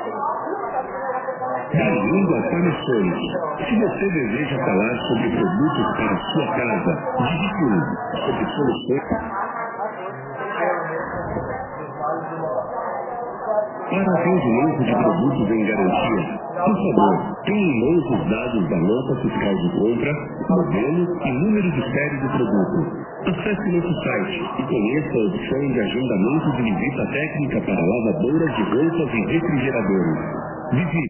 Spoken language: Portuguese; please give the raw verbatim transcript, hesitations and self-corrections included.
Bem-vindo a Panasonic. Se você deseja falar sobre produtos para a sua casa, digite um. Sobre soluções. Para atendimento de produtos em garantia, por favor, tenha em mãos os dados da nota fiscal de compra, modelo e número de série do produto. Acesse nosso site e conheça a opção de agendamento de visita técnica para lavadoras de roupas e refrigeradores. Visite